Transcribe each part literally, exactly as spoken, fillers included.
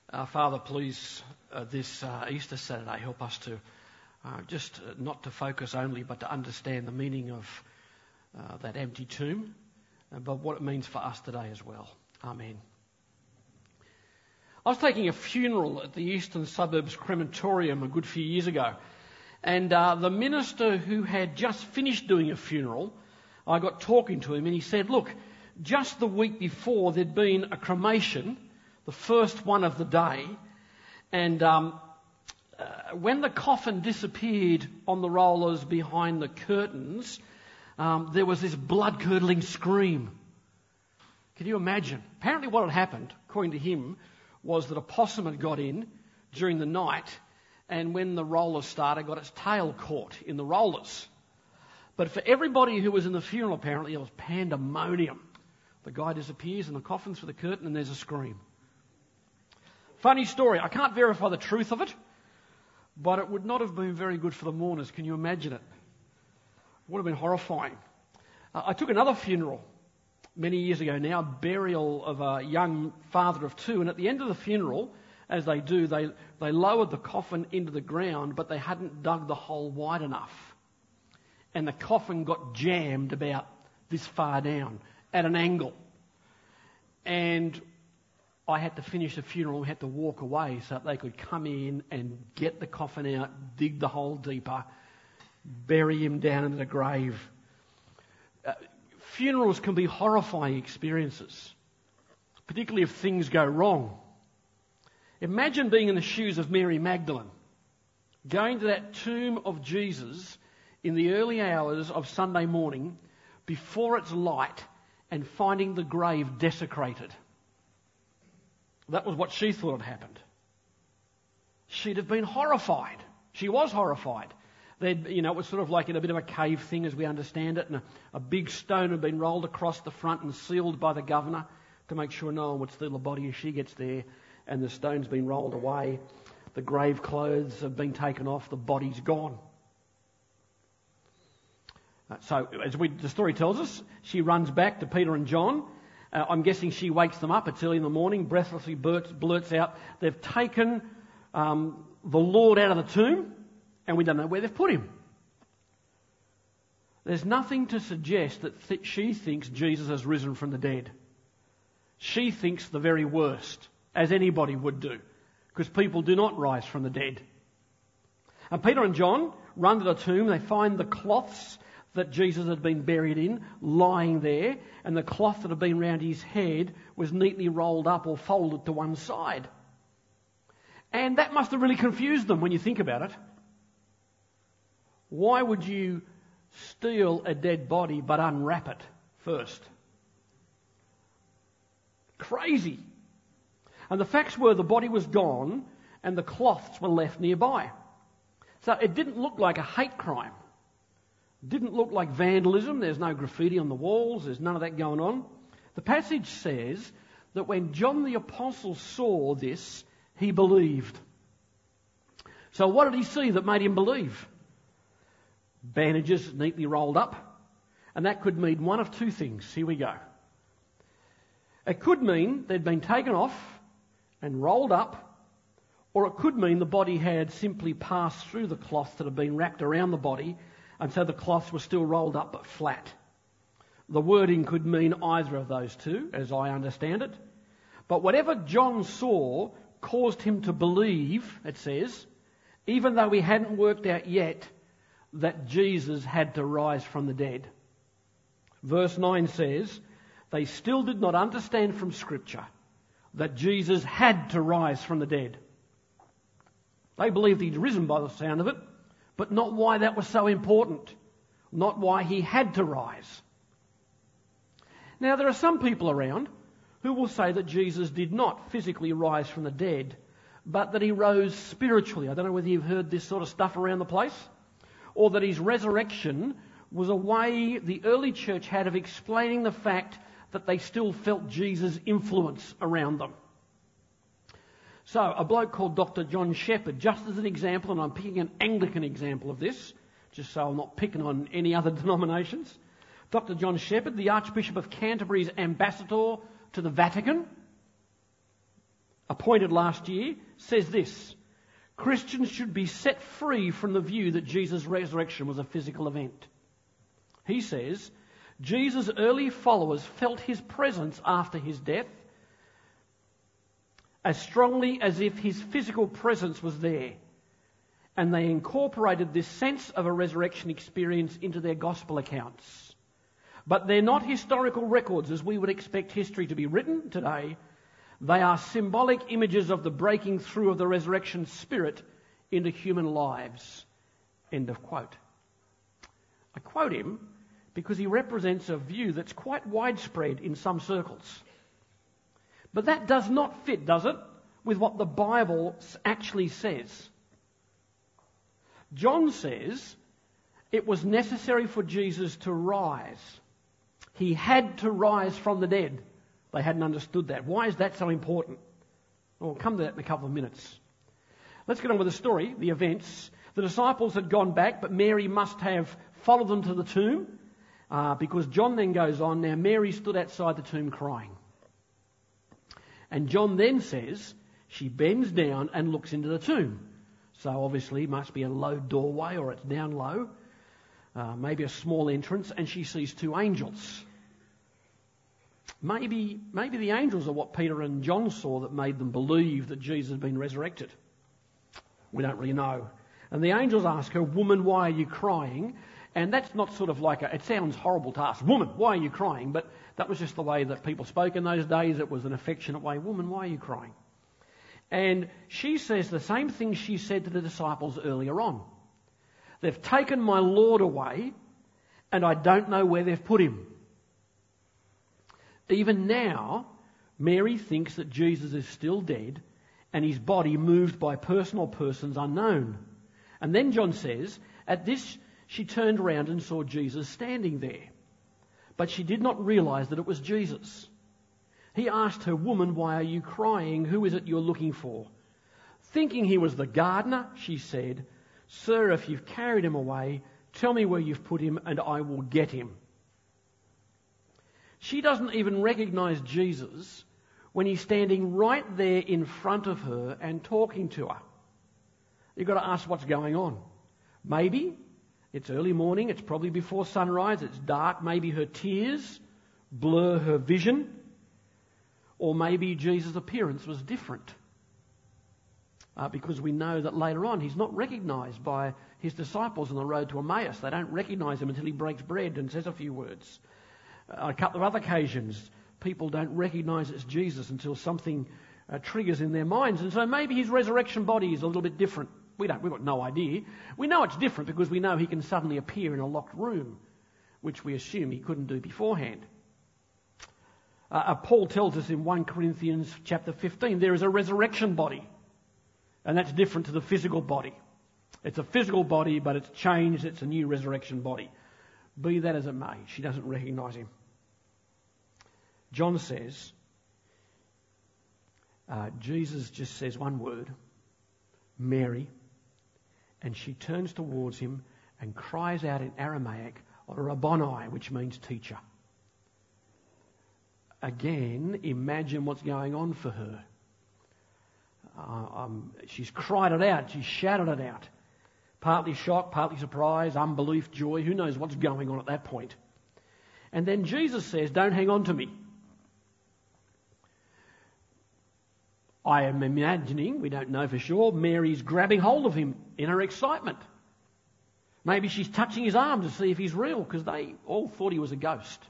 Uh, Father, please, uh, this uh, Easter Saturday, help us to uh, just uh, not to focus only, but to understand the meaning of uh, that empty tomb, uh, but what it means for us today as well. Amen. I was taking a funeral at the Eastern Suburbs Crematorium a good few years ago, and uh, the minister who had just finished doing a funeral, I got talking to him, and he said, look, just the week before there'd been a cremation, the first one of the day, and um, uh, when the coffin disappeared on the rollers behind the curtains, um, there was this blood-curdling scream. Can you imagine? Apparently what had happened, according to him, was that a possum had got in during the night, and when the rollers started, got its tail caught in the rollers. But for everybody who was in the funeral, apparently, it was pandemonium. The guy disappears and the coffin's for the curtain and there's a scream. Funny story. I can't verify the truth of it, but it would not have been very good for the mourners. Can you imagine it? It would have been horrifying. Uh, I took another funeral many years ago now, a burial of a young father of two, and at the end of the funeral, as they do, they, they lowered the coffin into the ground, but they hadn't dug the hole wide enough. And the coffin got jammed about this far down at an angle. And I had to finish the funeral, we had to walk away so that they could come in and get the coffin out, dig the hole deeper, bury him down in the grave. Uh, funerals can be horrifying experiences, particularly if things go wrong. Imagine being in the shoes of Mary Magdalene, going to that tomb of Jesus in the early hours of Sunday morning before it's light and finding the grave desecrated. That was what she thought had happened. She'd have been horrified. She was horrified. They'd, you know, it was sort of like in a bit of a cave thing as we understand it, and a, a big stone had been rolled across the front and sealed by the governor to make sure no one would steal the body as she gets there, and the stone's been rolled away. The grave clothes have been taken off, the body's gone. Uh, so, as we, the story tells us, she runs back to Peter and John. Uh, I'm guessing she wakes them up. It's early in the morning, breathlessly blurts, blurts out, they've taken um, the Lord out of the tomb, and we don't know where they've put him. There's nothing to suggest that th- she thinks Jesus has risen from the dead. She thinks the very worst, as anybody would do, because people do not rise from the dead. And Peter and John run to the tomb. They find the cloths that Jesus had been buried in, lying there, and the cloth that had been round his head was neatly rolled up or folded to one side. And that must have really confused them when you think about it. Why would you steal a dead body but unwrap it first? Crazy. And the facts were the body was gone and the cloths were left nearby. So it didn't look like a hate crime. Didn't look like vandalism. There's no graffiti on the walls. There's none of that going on. The passage says that when John the Apostle saw this, he believed. So what did he see that made him believe? Bandages neatly rolled up. And that could mean one of two things. Here we go. It could mean they'd been taken off and rolled up, or it could mean the body had simply passed through the cloth that had been wrapped around the body, and so the cloths were still rolled up but flat. The wording could mean either of those two, as I understand it. But whatever John saw caused him to believe, it says, even though he hadn't worked out yet that Jesus had to rise from the dead. Verse nine says, they still did not understand from Scripture that Jesus had to rise from the dead. They believed he'd risen by the sound of it, but not why that was so important, not why he had to rise. Now, there are some people around who will say that Jesus did not physically rise from the dead, but that he rose spiritually. I don't know whether you've heard this sort of stuff around the place, or that his resurrection was a way the early church had of explaining the fact that they still felt Jesus' influence around them. So, a bloke called Doctor John Shepherd, just as an example, and I'm picking an Anglican example of this, just so I'm not picking on any other denominations. Doctor John Shepherd, the Archbishop of Canterbury's ambassador to the Vatican, appointed last year, says this: Christians should be set free from the view that Jesus' resurrection was a physical event. He says, Jesus' early followers felt his presence after his death as strongly as if his physical presence was there. And they incorporated this sense of a resurrection experience into their gospel accounts. But they're not historical records as we would expect history to be written today. They are symbolic images of the breaking through of the resurrection spirit into human lives. End of quote. I quote him because he represents a view that's quite widespread in some circles. But that does not fit, does it, with what the Bible actually says. John says it was necessary for Jesus to rise. He had to rise from the dead. They hadn't understood that. Why is that so important? We'll come to that in a couple of minutes. Let's get on with the story, the events. The disciples had gone back, but Mary must have followed them to the tomb uh, because John then goes on. Now Mary stood outside the tomb crying. And John then says she bends down and looks into the tomb. So obviously it must be a low doorway or it's down low, uh, maybe a small entrance, and she sees two angels. Maybe, maybe the angels are what Peter and John saw that made them believe that Jesus had been resurrected. We don't really know. And the angels ask her, "Woman, why are you crying?" And that's not sort of like a, it sounds horrible to ask, "Woman, why are you crying?" But that was just the way that people spoke in those days. It was an affectionate way. "Woman, why are you crying?" And she says the same thing she said to the disciples earlier on. "They've taken my Lord away, and I don't know where they've put him." Even now, Mary thinks that Jesus is still dead and his body moved by person or persons unknown. And then John says, at this she turned around and saw Jesus standing there. But she did not realise that it was Jesus. He asked her, "Woman, why are you crying? Who is it you're looking for?" Thinking he was the gardener, she said, "Sir, if you've carried him away, tell me where you've put him and I will get him." She doesn't even recognise Jesus when he's standing right there in front of her and talking to her. You've got to ask what's going on. Maybe it's early morning, it's probably before sunrise, it's dark, maybe her tears blur her vision, or maybe Jesus' appearance was different. Uh, because we know that later on he's not recognised by his disciples on the road to Emmaus. They don't recognise him until he breaks bread and says a few words. Uh, on a couple of other occasions, people don't recognise it's Jesus until something uh, triggers in their minds. And so maybe his resurrection body is a little bit different. We don't, we've got no idea. We know it's different because we know he can suddenly appear in a locked room, which we assume he couldn't do beforehand. Uh, Paul tells us in First Corinthians chapter fifteen, there is a resurrection body. And that's different to the physical body. It's a physical body, but it's changed. It's a new resurrection body. Be that as it may, she doesn't recognise him. John says, uh, Jesus just says one word, "Mary," and she turns towards him and cries out in Aramaic, "Rabboni," which means teacher. Again, imagine what's going on for her. Uh, um, she's cried it out, she's shouted it out. Partly shock, partly surprise, unbelief, joy, who knows what's going on at that point. And then Jesus says, "Don't hang on to me." I am imagining, we don't know for sure, Mary's grabbing hold of him in her excitement. Maybe she's touching his arm to see if he's real, because they all thought he was a ghost.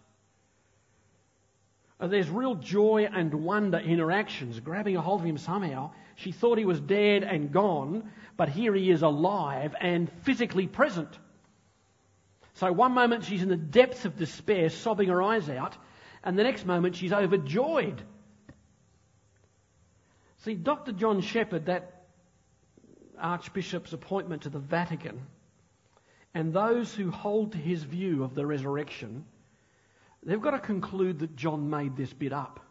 There's real joy and wonder in her actions, grabbing a hold of him somehow. She thought he was dead and gone, but here he is alive and physically present. So one moment she's in the depths of despair, sobbing her eyes out, and the next moment she's overjoyed. See, Doctor John Shepherd, that Archbishop's appointment to the Vatican, and those who hold to his view of the resurrection, they've got to conclude that John made this bit up.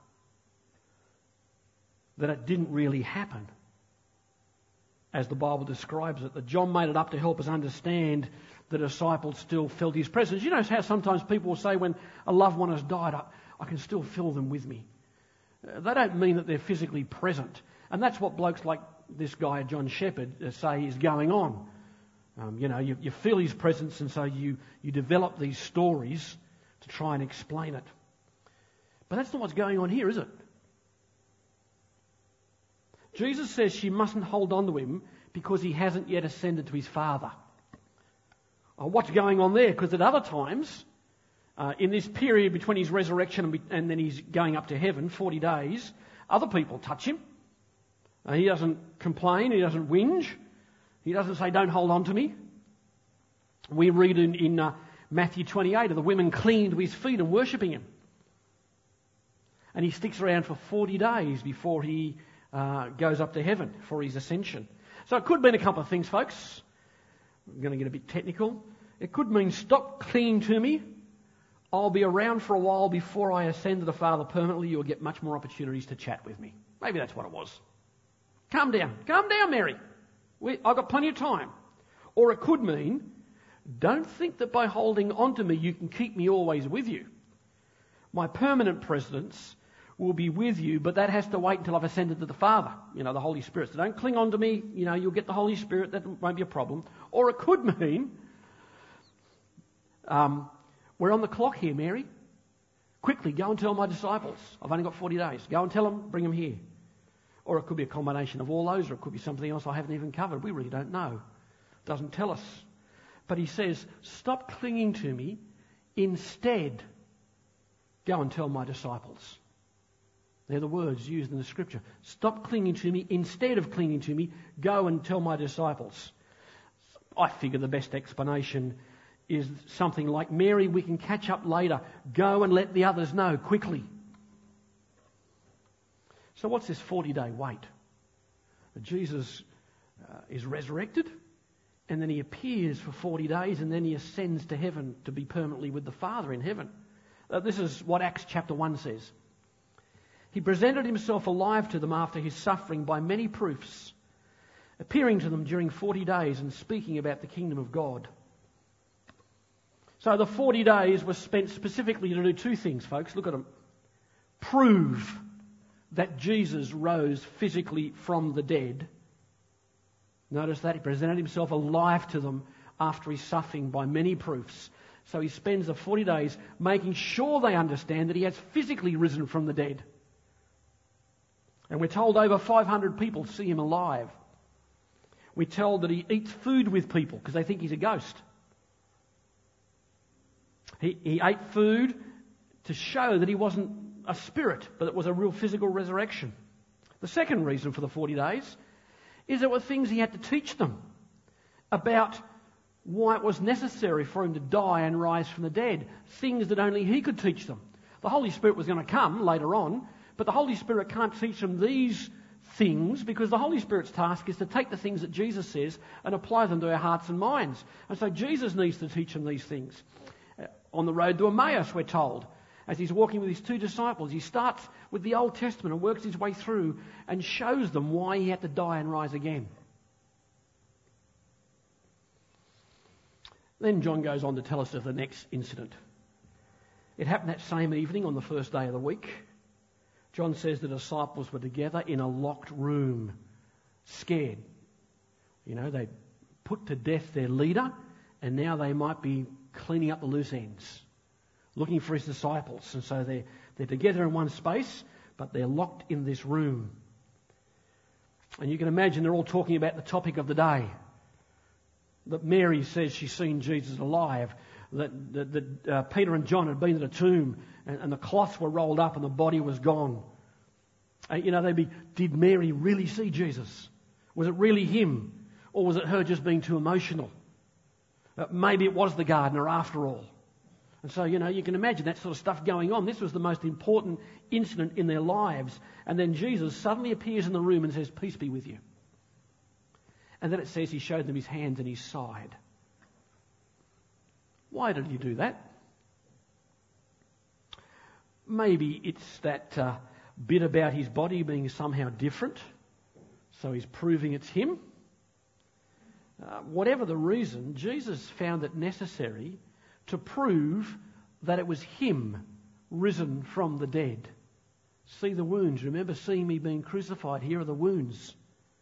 That it didn't really happen, as the Bible describes it. That John made it up to help us understand the disciples still felt his presence. You know how sometimes people will say when a loved one has died, I, I can still feel them with me. Uh, they don't mean that they're physically present. And that's what blokes like this guy, John Shepherd, say is going on. Um, you know, you, you feel his presence, and so you, you develop these stories to try and explain it. But that's not what's going on here, is it? Jesus says she mustn't hold on to him because he hasn't yet ascended to his Father. Oh, what's going on there? Because at other times, uh, in this period between his resurrection and, be- and then he's going up to heaven, forty days, other people touch him. Uh, he doesn't complain, he doesn't whinge. He doesn't say, don't hold on to me. We read in, in uh, Matthew twenty-eight of the women clinging to his feet and worshipping him. And he sticks around for forty days before he uh, goes up to heaven for his ascension. So it could mean a couple of things, folks. I'm going to get a bit technical. It could mean stop clinging to me. I'll be around for a while before I ascend to the Father permanently. You'll get much more opportunities to chat with me. Maybe that's what it was. Calm down. Calm down, Mary. We, I've got plenty of time. Or it could mean, don't think that by holding on to me you can keep me always with you. My permanent presence will be with you, but that has to wait until I've ascended to the Father, you know, the Holy Spirit. So don't cling on to me, you know, you'll get the Holy Spirit, that won't be a problem. Or it could mean, um, we're on the clock here, Mary. Quickly, go and tell my disciples. I've only got forty days. Go and tell them, bring them here. Or it could be a combination of all those, or it could be something else I haven't even covered. We really don't know. It doesn't tell us. But he says, stop clinging to me. Instead, go and tell my disciples. They're the words used in the scripture. Stop clinging to me. Instead of clinging to me, go and tell my disciples. I figure the best explanation is something like, Mary, we can catch up later. Go and let the others know quickly. So what's this forty-day wait? Jesus uh, is resurrected, and then he appears for forty days, and then he ascends to heaven to be permanently with the Father in heaven. Uh, this is what Acts chapter one says. He presented himself alive to them after his suffering by many proofs, appearing to them during forty days and speaking about the kingdom of God. So the forty days was spent specifically to do two things, folks. Look at them. Prove that Jesus rose physically from the dead. Notice that he presented himself alive to them after his suffering by many proofs. So he spends the forty days making sure they understand that he has physically risen from the dead. And we're told over five hundred people see him alive. We're told that he eats food with people because they think he's a ghost. He, he ate food to show that he wasn't a spirit, but it was a real physical resurrection. The second reason for the forty days is there were things he had to teach them about why it was necessary for him to die and rise from the dead. Things that only he could teach them. The Holy Spirit was going to come later on, but the Holy Spirit can't teach them these things because the Holy Spirit's task is to take the things that Jesus says and apply them to our hearts and minds. And so Jesus needs to teach them these things. On the road to Emmaus, we're told, as he's walking with his two disciples, he starts with the Old Testament and works his way through and shows them why he had to die and rise again. Then John goes on to tell us of the next incident. It happened that same evening on the first day of the week. John says the disciples were together in a locked room, scared. You know, they put to death their leader, and now they might be cleaning up the loose ends, looking for his disciples. And so they're, they're together in one space, but they're locked in this room. And you can imagine they're all talking about the topic of the day. That Mary says she's seen Jesus alive. That, that, that uh, Peter and John had been to the tomb and, and the cloths were rolled up and the body was gone. Uh, you know, they'd be, did Mary really see Jesus? Was it really him? Or was it her just being too emotional? Uh, maybe it was the gardener after all. And so, you know, you can imagine that sort of stuff going on. This was the most important incident in their lives. And then Jesus suddenly appears in the room and says, "Peace be with you." And then it says he showed them his hands and his side. Why did he do that? Maybe it's that uh, bit about his body being somehow different, so he's proving it's him. Uh, whatever the reason, Jesus found it necessary to prove that it was him risen from the dead. See the wounds. Remember seeing me being crucified. Here are the wounds.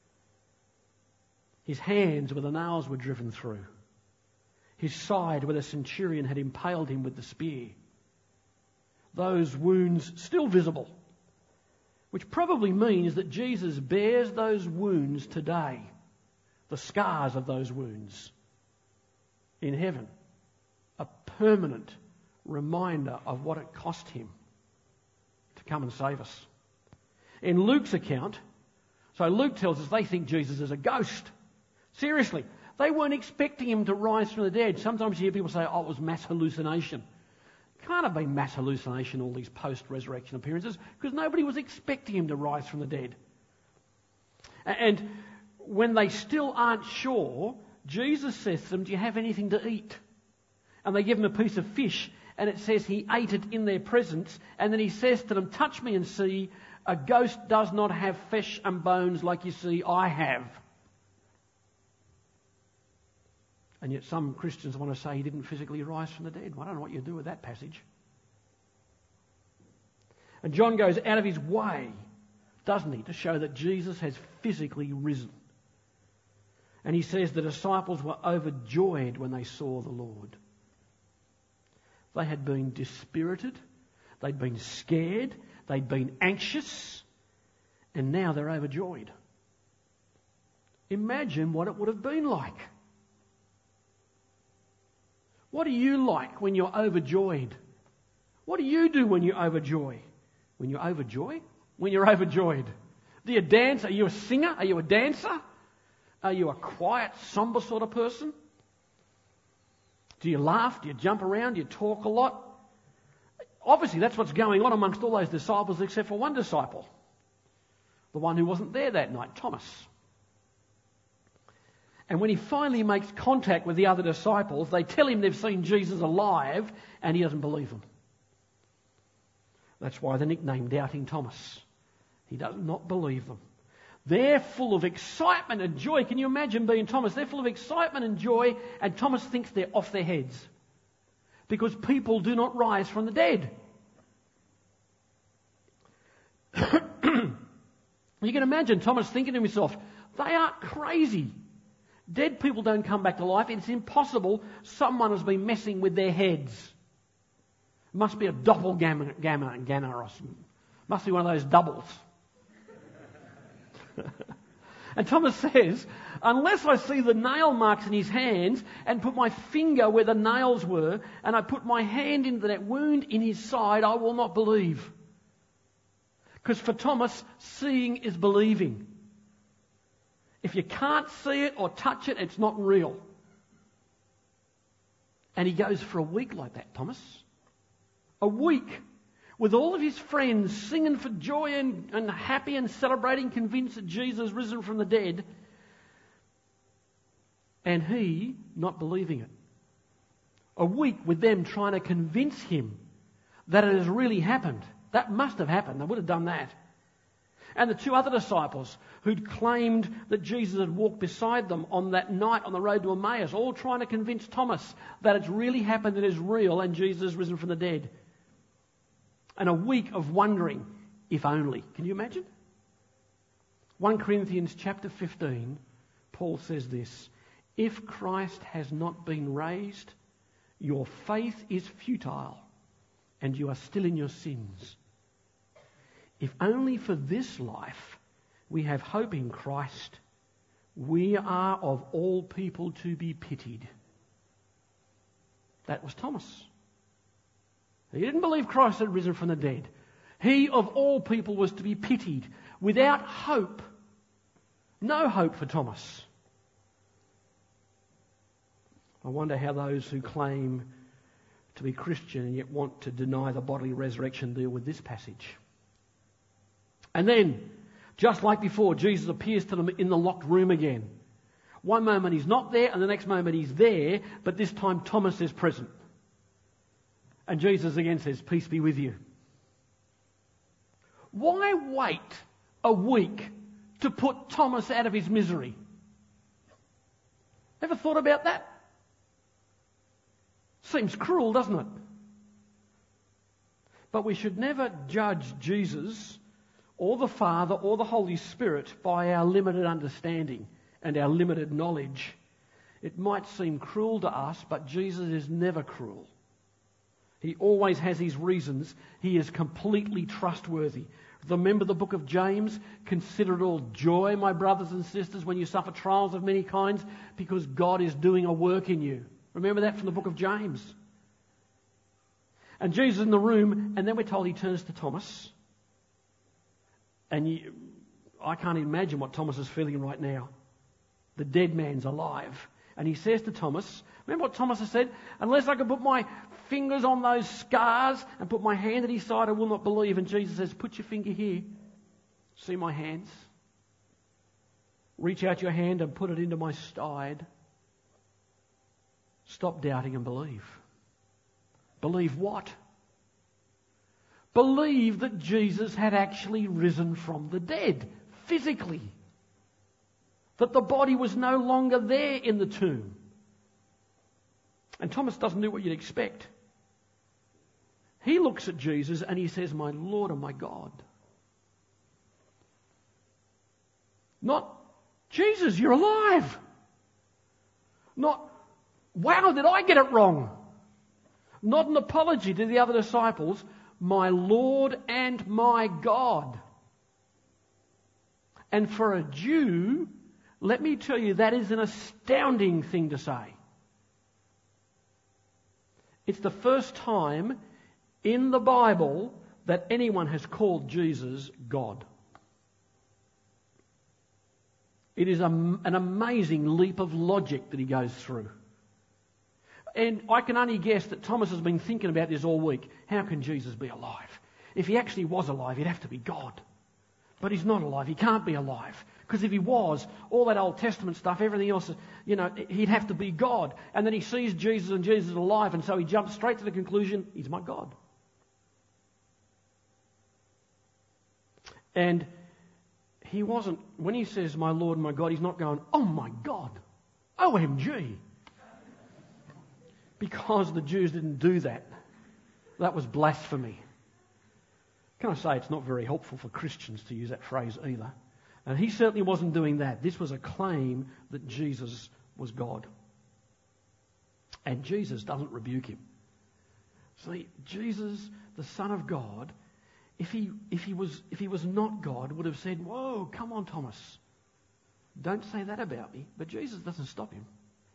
His hands where the nails were driven through. His side where the centurion had impaled him with the spear. Those wounds still visible. Which probably means that Jesus bears those wounds today. The scars of those wounds. In heaven. A permanent reminder of what it cost him to come and save us. In Luke's account, so Luke tells us they think Jesus is a ghost. Seriously, they weren't expecting him to rise from the dead. Sometimes you hear people say, oh, it was mass hallucination. Can't have been mass hallucination, all these post-resurrection appearances, because nobody was expecting him to rise from the dead. And when they still aren't sure, Jesus says to them, do you have anything to eat? And they give him a piece of fish, and it says he ate it in their presence, and then he says to them, touch me and see, a ghost does not have flesh and bones like you see I have. And yet some Christians want to say he didn't physically rise from the dead. Well, I don't know what you do with that passage. And John goes out of his way, doesn't he, to show that Jesus has physically risen. And he says the disciples were overjoyed when they saw the Lord. They had been dispirited, they'd been scared, they'd been anxious, and now they're overjoyed. Imagine what it would have been like. What are you like when you're overjoyed? What do you do when you're overjoyed? When you're overjoyed? When you're overjoyed. Do you dance? Are you a singer? Are you a dancer? Are you a quiet, somber sort of person? Do you laugh? Do you jump around? Do you talk a lot? Obviously, that's what's going on amongst all those disciples except for one disciple. The one who wasn't there that night, Thomas. And when he finally makes contact with the other disciples, they tell him they've seen Jesus alive, and he doesn't believe them. That's why the nickname Doubting Thomas. He does not believe them. They're full of excitement and joy. Can you imagine being Thomas? They're full of excitement and joy, and Thomas thinks they're off their heads. Because people do not rise from the dead. You can imagine Thomas thinking to himself, they are crazy. Dead people don't come back to life. It's impossible. Someone has been messing with their heads. Must be a doppelganger gamma, gamma, or something. Must be one of those doubles. And Thomas says, unless I see the nail marks in his hands and put my finger where the nails were and I put my hand into that wound in his side, I will not believe. Because for Thomas, seeing is believing. If you can't see it or touch it, it's not real. And he goes for a week like that, Thomas. A week with all of his friends singing for joy and, and happy and celebrating, convinced that Jesus risen from the dead. And he not believing it. A week with them trying to convince him that it has really happened. That must have happened. They would have done that. And the two other disciples who'd claimed that Jesus had walked beside them on that night on the road to Emmaus, all trying to convince Thomas that it's really happened, it is real, and Jesus is risen from the dead. And a week of wondering, if only. Can you imagine? First Corinthians chapter fifteen, Paul says this, if Christ has not been raised, your faith is futile, and you are still in your sins. If only for this life we have hope in Christ, we are of all people to be pitied. That was Thomas. He didn't believe Christ had risen from the dead. He of all people was to be pitied. Without hope. No hope for Thomas. I wonder how those who claim to be Christian and yet want to deny the bodily resurrection deal with this passage. And then, just like before, Jesus appears to them in the locked room again. One moment he's not there, and the next moment he's there, but this time Thomas is present. And Jesus again says, peace be with you. Why wait a week to put Thomas out of his misery? Ever thought about that? Seems cruel, doesn't it? But we should never judge Jesus or the Father or the Holy Spirit by our limited understanding and our limited knowledge. It might seem cruel to us, but Jesus is never cruel. He always has his reasons. He is completely trustworthy. Remember the book of James? Consider it all joy, my brothers and sisters, when you suffer trials of many kinds, because God is doing a work in you. Remember that from the book of James. And Jesus in the room, and then we're told he turns to Thomas. And you, I can't imagine what Thomas is feeling right now. The dead man's alive. And he says to Thomas, remember what Thomas has said? Unless I can put my fingers on those scars and put my hand at his side, I will not believe. And Jesus says, put your finger here. See my hands? Reach out your hand and put it into my side. Stop doubting and believe. Believe what? Believe that Jesus had actually risen from the dead, physically. That the body was no longer there in the tomb. And Thomas doesn't do what you'd expect. He looks at Jesus and he says, my Lord and my God. Not, Jesus, you're alive. Not, wow, did I get it wrong? Not an apology to the other disciples, my Lord and my God. And for a Jew, let me tell you, that is an astounding thing to say. It's the first time in the Bible that anyone has called Jesus God. It is a, an amazing leap of logic that he goes through. And I can only guess that Thomas has been thinking about this all week. How can Jesus be alive? If he actually was alive, he'd have to be God. But he's not alive. He can't be alive. Because if he was, all that Old Testament stuff, everything else, you know, he'd have to be God. And then he sees Jesus and Jesus is alive, and so he jumps straight to the conclusion, he's my God. And he wasn't, when he says, my Lord and my God, he's not going, oh my God, O M G. Because the Jews didn't do that. That was blasphemy. Can I say it's not very helpful for Christians to use that phrase either. And he certainly wasn't doing that. This was a claim that Jesus was God. And Jesus doesn't rebuke him. See, Jesus, the Son of God, if he if he was if he was not God, would have said, whoa, come on, Thomas. Don't say that about me. But Jesus doesn't stop him.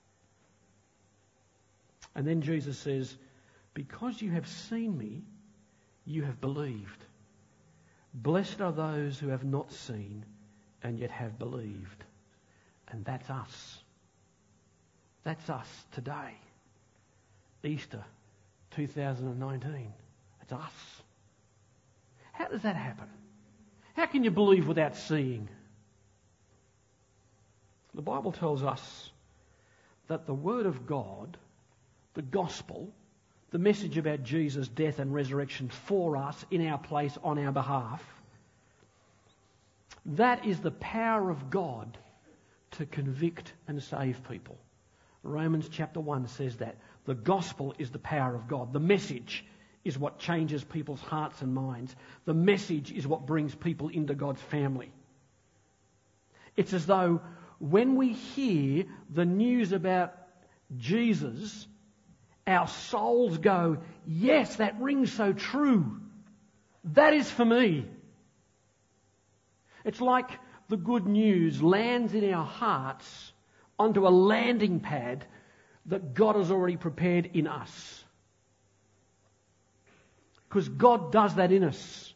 And then Jesus says, because you have seen me, you have believed. Blessed are those who have not seen and yet have believed. And that's us. That's us today. Easter two thousand nineteen. It's us. How does that happen? How can you believe without seeing? The Bible tells us that the Word of God, the gospel, the message about Jesus' death and resurrection for us, in our place, on our behalf, that is the power of God to convict and save people. Romans chapter one says that. The gospel is the power of God. The message is what changes people's hearts and minds. The message is what brings people into God's family. It's as though when we hear the news about Jesus, our souls go, yes, that rings so true. That is for me. It's like the good news lands in our hearts onto a landing pad that God has already prepared in us. Because God does that in us.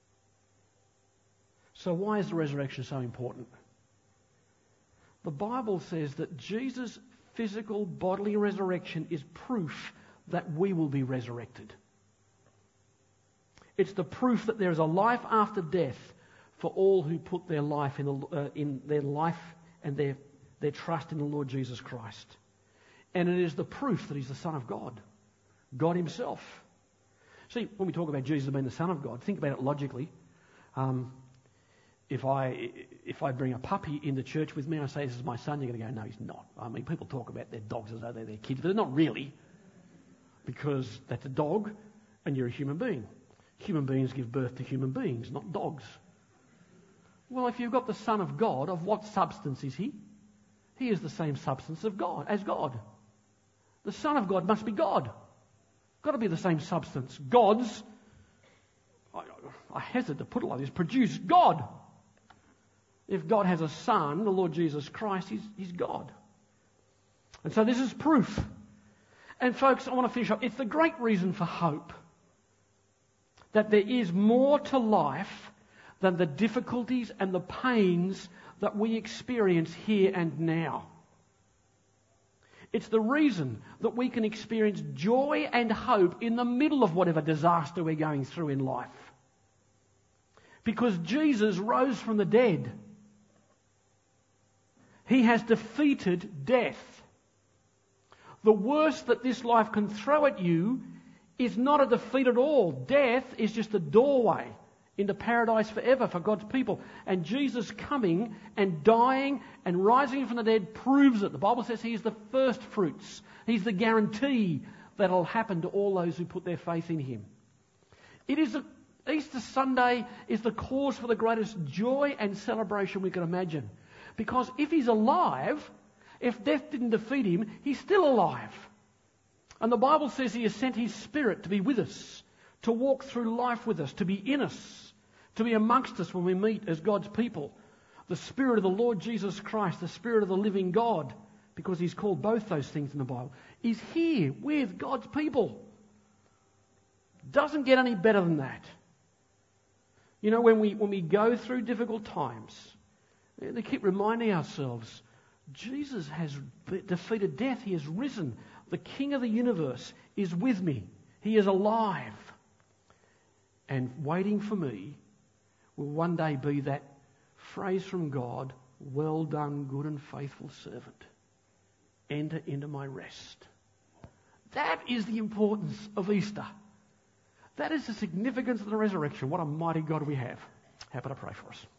So why is the resurrection so important? The Bible says that Jesus' physical bodily resurrection is proof that we will be resurrected. It's the proof that there is a life after death for all who put their life in, the, uh, in their life and their, their trust in the Lord Jesus Christ. And it is the proof that he's the Son of God, God himself. See, when we talk about Jesus being the Son of God, think about it logically. Um, if I if I bring a puppy into church with me and I say, this is my son, you're going to go, no, he's not. I mean, people talk about their dogs as though they're their kids, but they're not really, because that's a dog and you're a human being. human beings give birth to human beings, not dogs. Well, if you've got the Son of God, of what substance is he? He is the same substance of God, as God. The Son of God must be God. Got to be the same substance. God's, I, I hesitate to put it like this, produce God. If God has a Son, the Lord Jesus Christ, he's, he's God. And so this is proof. And folks, I want to finish up. It's the great reason for hope. That there is more to life than the difficulties and the pains that we experience here and now. It's the reason that we can experience joy and hope in the middle of whatever disaster we're going through in life. Because Jesus rose from the dead. He has defeated death. The worst that this life can throw at you is not a defeat at all. Death is just a doorway into paradise forever for God's people. And Jesus coming and dying and rising from the dead proves it. The Bible says he is the first fruits. He's the guarantee that it'll happen to all those who put their faith in him. It is a, Easter Sunday is the cause for the greatest joy and celebration we can imagine. Because if he's alive, if death didn't defeat him, he's still alive. And the Bible says he has sent his Spirit to be with us, to walk through life with us, to be in us, to be amongst us when we meet as God's people. The Spirit of the Lord Jesus Christ, the Spirit of the living God, because he's called both those things in the Bible, is here with God's people. Doesn't get any better than that. You know, when we when we go through difficult times, they keep reminding ourselves, Jesus has defeated death. He has risen. The King of the universe is with me. He is alive. And waiting for me will one day be that phrase from God, well done, good and faithful servant. Enter into my rest. That is the importance of Easter. That is the significance of the resurrection. What a mighty God we have. How about I pray for us?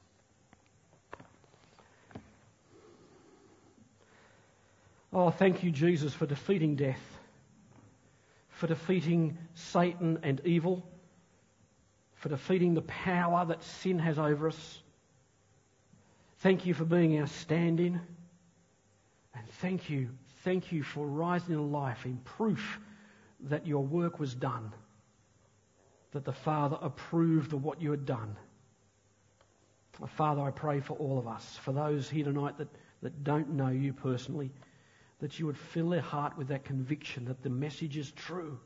Oh, thank you, Jesus, for defeating death, for defeating Satan and evil, for defeating the power that sin has over us. Thank you for being our stand-in. And thank you, thank you for rising to life in proof that your work was done, that the Father approved of what you had done. Father, I pray for all of us, for those here tonight that, that don't know you personally, that you would fill their heart with that conviction that the message is true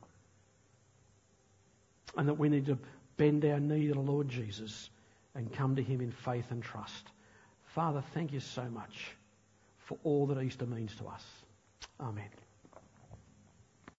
and that we need to bend our knee to the Lord Jesus and come to him in faith and trust. Father, thank you so much for all that Easter means to us. Amen.